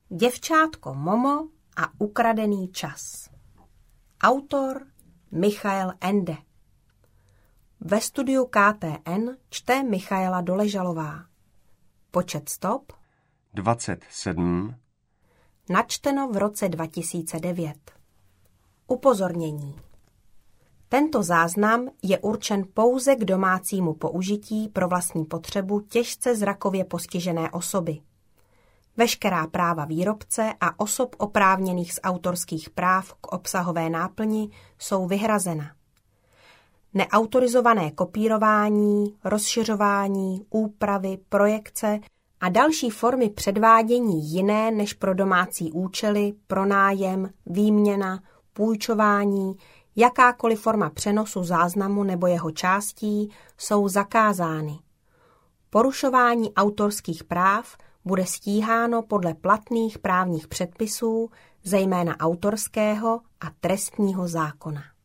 Děvčátko Momo a ukradený čas. Autor Michael Ende. Ve studiu KTN čte Michaela Doležalová. Počet stop 27. Načteno v roce 2009. Upozornění. Tento záznam je určen pouze k domácímu použití pro vlastní potřebu těžce zrakově postižené osoby. Veškerá práva výrobce a osob oprávněných z autorských práv k obsahové náplni jsou vyhrazena. Neautorizované kopírování, rozšiřování, úpravy, projekce a další formy předvádění jiné než pro domácí účely, pronájem, výměna, půjčování, jakákoliv forma přenosu záznamu nebo jeho částí jsou zakázány. Porušování autorských práv bude stíháno podle platných právních předpisů, zejména autorského a trestního zákona.